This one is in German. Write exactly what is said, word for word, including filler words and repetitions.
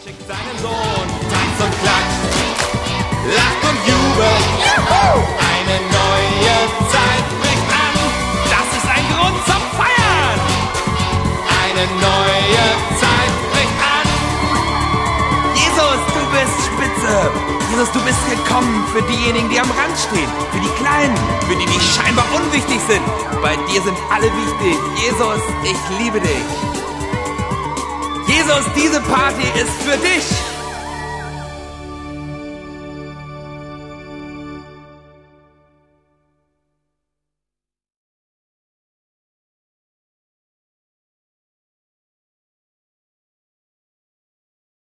schickt seinen Sohn, tanzt und klatscht, lacht und jubelt. Juhu! Eine neue Zeit bricht an. Das ist ein Grund zum Feiern. Eine neue Zeit bricht an. Jesus, du bist spitze. Jesus, du bist gekommen für diejenigen, die am Rand stehen. Für die Kleinen, für die, die scheinbar unwichtig sind. Bei dir sind alle wichtig. Jesus, ich liebe dich. Jesus, diese Party ist für dich.